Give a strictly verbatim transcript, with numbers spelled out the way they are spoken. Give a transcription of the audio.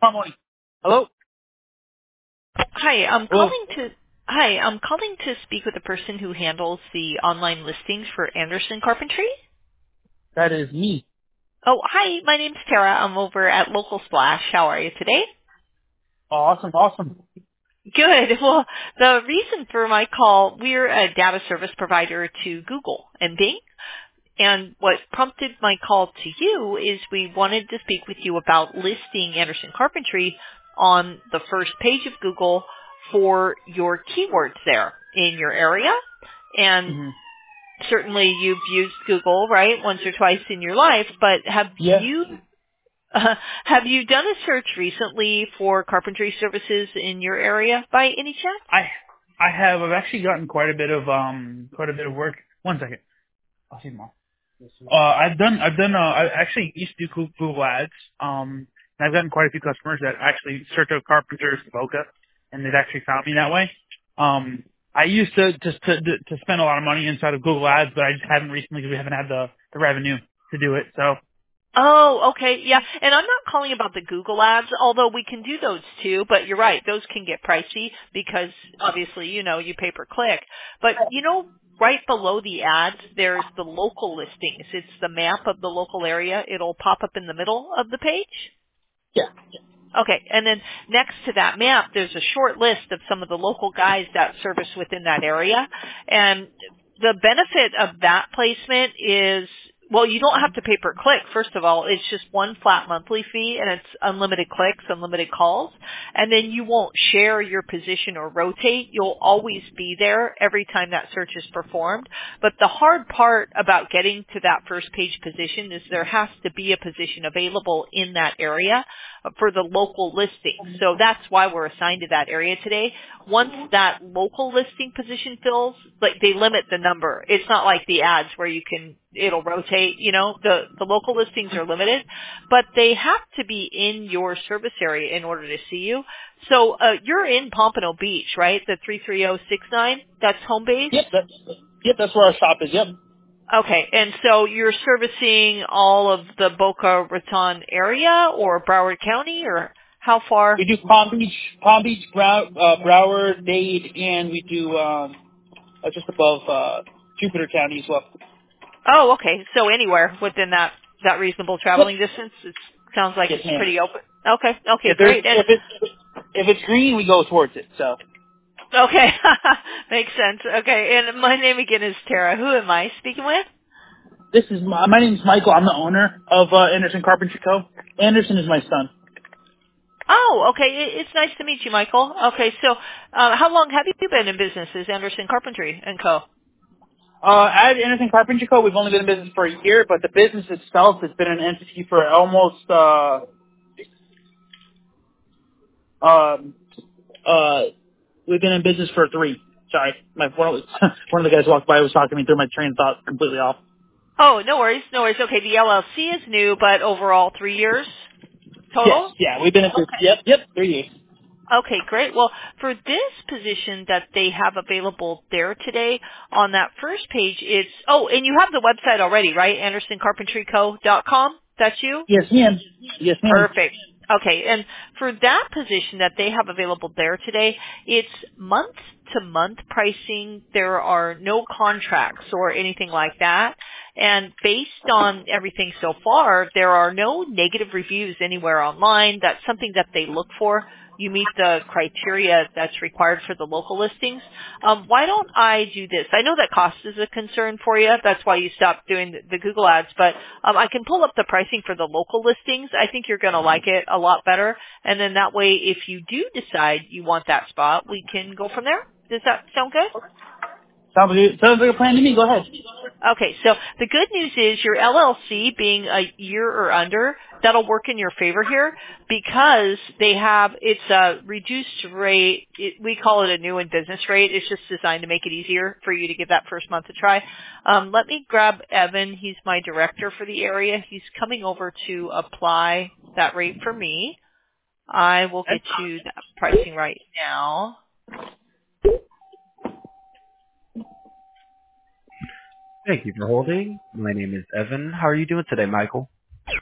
Come on. Hello? Hi, I'm Hello? calling to Hi, I'm calling to speak with the person who handles the online listings for Anderson Carpentry. That is me. Oh, hi, my name's Tara. I'm over at Local Splash. How are you today? Awesome, awesome. Good. Well, the reason for my call, we're a data service provider to Google and Bing. And what prompted my call to you is we wanted to speak with you about listing Anderson Carpentry on the first page of Google for your keywords there in your area. And hmm certainly you've used Google, right, once or twice in your life, but have Yeah. you uh, have you done a search recently for carpentry services in your area by any chance? I I have I've actually gotten quite a bit of um quite a bit of work. One second. I'll see you tomorrow. Uh I've done I've done uh I actually used to do Goo- Google ads. Um and I've gotten quite a few customers that actually search out carpenters in Boca and they've actually found me that way. Um I used to just to to spend a lot of money inside of Google ads, but I just haven't recently because we haven't had the the revenue to do it. So Oh, okay, yeah. And I'm not calling about the Google ads, although we can do those too, but you're right, those can get pricey because obviously, you know, you pay per click. But, you know, right below the ads, there's the local listings. It's the map of the local area. It'll pop up in the middle of the page. yeah. Okay, and then next to that map, there's a short list of some of the local guys that service within that area. And the benefit of that placement is, well, you don't have to pay per click, first of all. It's just one flat monthly fee, and it's unlimited clicks, unlimited calls. And then you won't share your position or rotate. You'll always be there every time that search is performed. But the hard part about getting to that first page position is there has to be a position available in that area for the local listing. So that's why we're assigned to that area today. Once that local listing position fills, like they limit the number. It's not like the ads where you can, it'll rotate, you know, the, the local listings are limited, but they have to be in your service area in order to see you. So, uh, you're in Pompano Beach, right? The three three zero six nine? That's home base? Yep, that's yep, that's where our shop is. Yep. Okay, and so you're servicing all of the Boca Raton area or Broward County, or how far? We do Palm Beach, Palm Beach, Brow, uh, Broward, Dade, and we do um, uh, just above uh, Jupiter County as well. Oh, okay, so anywhere within that, that reasonable Yep. traveling distance. It sounds like Yes, it's ma'am. pretty open. Okay, okay, If there's great. And, if it's if it's green, we go towards it. So okay, makes sense. Okay, and my name again is Tara. Who am I speaking with? this is my, my name's Michael. I'm the owner of uh, Anderson Carpentry Co. Anderson is my son. Oh, okay, it- it's nice to meet you, Michael. Okay, so uh, how long have you been in business as Anderson Carpentry and Co.? Uh, at Anderson Carpentry Co. We've only been in business for a year, but the business itself has been an entity for almost uh, um, uh, we've been in business for three. Sorry, my one of, one of the guys walked by was talking me through my train of thought completely off. Oh, no worries, no worries. Okay, the L L C is new, but overall three years Yes, total? yeah, we've been in business. Okay. Yep, yep, three years. Okay, great. Well, for this position that they have available there today, on that first page, it's, oh, and you have the website already, right? anderson carpentry co dot com? That's you? Yes, ma'am. Yes, ma'am. Perfect. Okay, and for that position that they have available there today, it's month to month pricing. There are no contracts or anything like that. And based on everything so far, there are no negative reviews anywhere online. That's something that they look for. You meet the criteria that's required for the local listings. Um, why don't I do this? I know that cost is a concern for you. That's why you stopped doing the, the Google ads, but um, I can pull up the pricing for the local listings. I think you're going to like it a lot better. And then that way, if you do decide you want that spot, we can go from there. Does that sound good? Sounds like, sounds like a plan to me. Go ahead. Okay, so the good news is your L L C being a year or under, that'll work in your favor here because they have, it's a reduced rate. It, we call it a new in business rate. It's just designed to make it easier for you to give that first month a try. Um, let me grab Evan. He's my director for the area. He's coming over to apply that rate for me. I will get you that pricing right now. Thank you for holding. My name is Evan. How are you doing today, Michael?